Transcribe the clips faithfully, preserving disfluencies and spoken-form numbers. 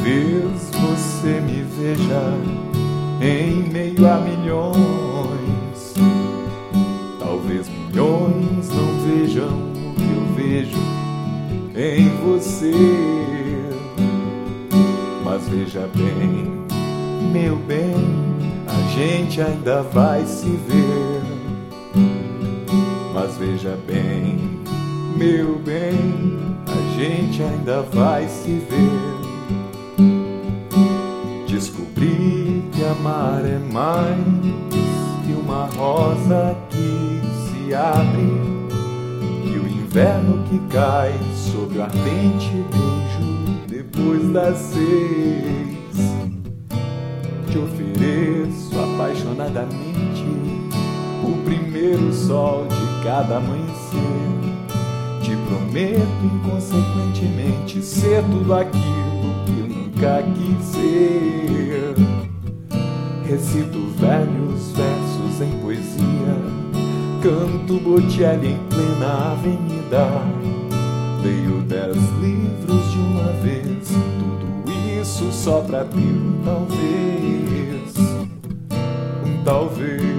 Talvez você me veja em meio a milhões. Talvez milhões não vejam o que eu vejo em você. Mas veja bem, meu bem, a gente ainda vai se ver. Mas veja bem, meu bem, a gente ainda vai se ver. Descobri que amar é mais que uma rosa que se abre, que o inverno que cai sobre o ardente beijo depois das seis. Te ofereço apaixonadamente o primeiro sol de cada amanhecer. Te prometo inconsequentemente ser tudo aquilo que eu nunca quis ser. Recito velhos versos em poesia, canto Bocelli em plena avenida. Leio dez livros de uma vez, tudo isso só pra ter um talvez, um talvez.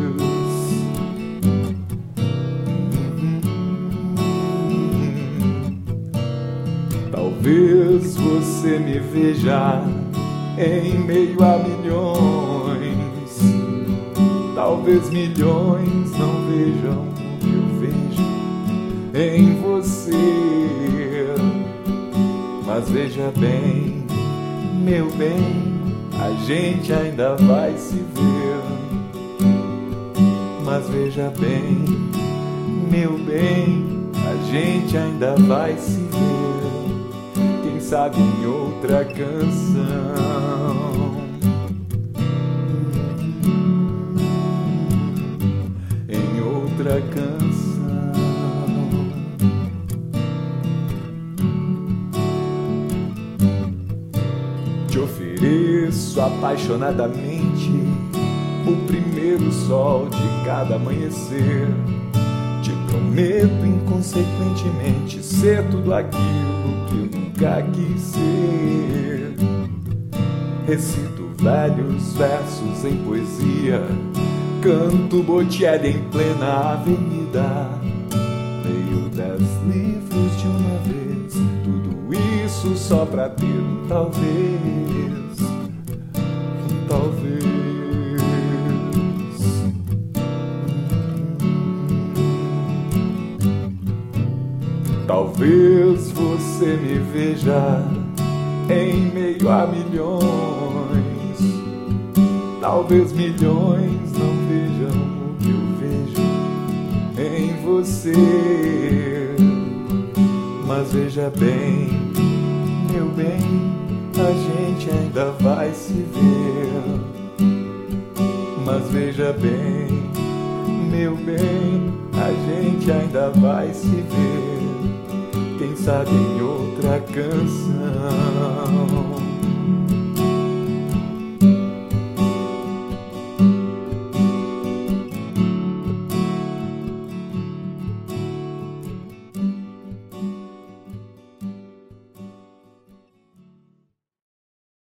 Talvez você me veja em meio a milhões. Talvez milhões não vejam o que eu vejo em você. Mas veja bem, meu bem, a gente ainda vai se ver. Mas veja bem, meu bem, a gente ainda vai se ver. Quem sabe em outra canção, em outra canção. Te ofereço apaixonadamente o primeiro sol de cada amanhecer. Te prometo inconsequentemente ser tudo aquilo que eu nunca quis ser. Recito velhos versos em poesia, canto Bocelli em plena avenida. Leio dez livros de uma vez, tudo isso só pra ter um talvez, um talvez. Talvez você me veja em meio a milhões. Talvez milhões não vejam o que eu vejo em você. Mas veja bem, meu bem, a gente ainda vai se ver. Mas veja bem, meu bem, a gente ainda vai se ver. Quem sabe em outra canção.